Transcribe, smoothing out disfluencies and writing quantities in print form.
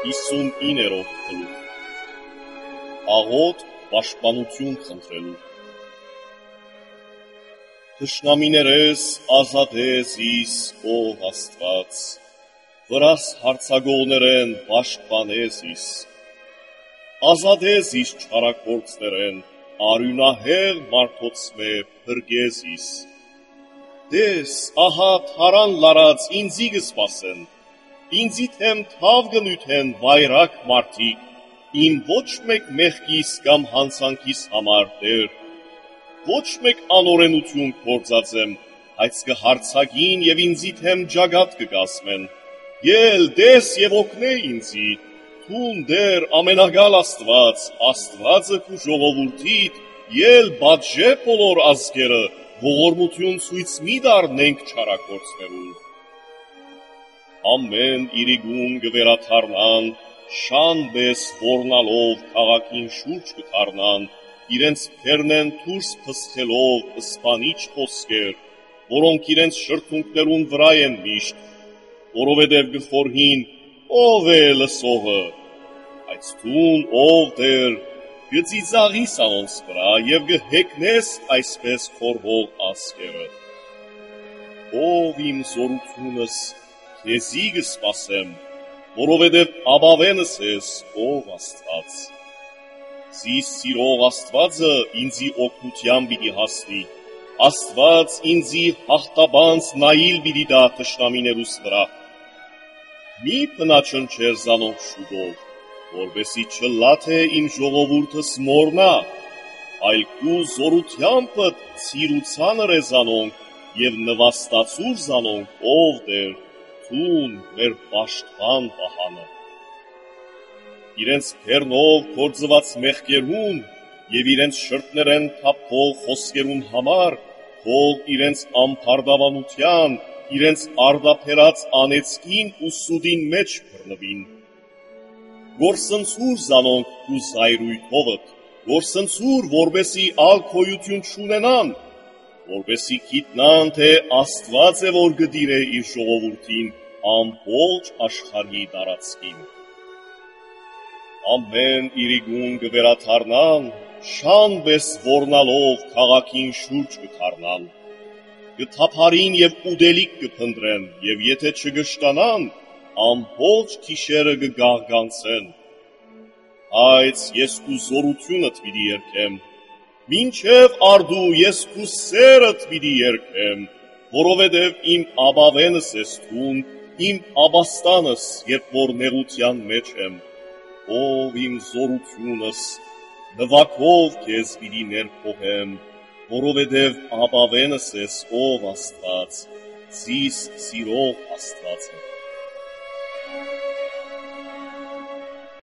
59-րդ գլուխ Աղոտ պաշտպանություն խնդրելու Թշնամիներես ազատես իս, ով Աստված, վրաս հարցագողներեն պաշտպանես իս, ազատես իս չարագործներեն, արյունահեղ մարդոցմե փրկես իս, դես, ահա թարան լարած ինձի կսպասեն, ինձի թեմ թավ կնյութեն վայրակ մարդիկ, իմ ոչ մեկ մեղքիս կամ հանցանքիս համար Տեր, ոչ մեկ անօրենություն գործածեմ, բայց կհարցակին եւ ինձի թեմ ջագատ կկազմեն, ել դես եւ օգնե ինձի, թուն դեր ամենագալ Աստված, Աստվածը քու ժողովուրդիդ, ել բաժե բոլոր ազգերը, ողորմություն ցույց մի դառնենք չարագործներուն։ Ամեն իրիգուն կվերաթարնան, շան պես որնալով քաղաքին շուրջ կթարնան, իրենց փերնեն դուրս փսխելով սպանիչ խոսքեր, որոնք իրենց շրթունքներուն վրա են միշտ, որովհետև գխորհին ով է լսողը, բայց թուն ով Տեր գծիծաղիս անոնց վրա եւ գհեքնես այսպես խորհող ազգերը։ Ով իմ զորությունս քեզի կսպասեմ, որովհետև աբավենս ես, ով Աստված։ Զիս սիրող Աստվածը ինձի օգնության պիտի հասնի, Աստված ինձի հաղթաբանց նայիլ պիտի դա թշնամիներուս վրա։ Մի փնաչնչեր զանոնք շուտով, որպեսի չլա թե իմ ժողովուրդս մորնա, այլ քու զորությանպդ ցիրուցանր է զանոնք եւ նվաստացուր զանոնք, ով Տեր, թուն մեր պաշտպան պահանը։ Իրենց փերնով գործված մեղքերուն եւ իրենց շրթներեն թափող խոսքերուն համար թող իրենց ամփարդավանության, իրենց արդափերած անեծքին ու սուդին մեջ բռնվին։ Գործընծուր զանոնք ու զայրույթովդ, գործընծուր, որբեսի ալ քոյություն չունենան, որբեսի գիտնան, թե Աստված է, որ գդիր է իր ժողովուրդին ամբողջ աշխարհի տարածքին։ Ամեն իրիգուն կվերաթարնան, շան պես որնալով քաղաքին շուրջ կթարնան, կթափարին եւ ուդելիք կփնտրեն, եւ եթե չգշտանան, ամբողջ քիշերը կգաղգանցեն։ Բայց ես քու զորությունդ պիտի երգեմ, մինչև արդու ես քու սերդ պիտի երգեմ, որովհետև իմ աբավենս ես թուն, իմ աբաստանս, երբ որ նեղության մեջ եմ, ով իմ զորությունս, նվակով քեզ պիտի ներփոխեմ, որովհետև աբավենս ես, ով Աստված, զիս սիրող Աստվածը։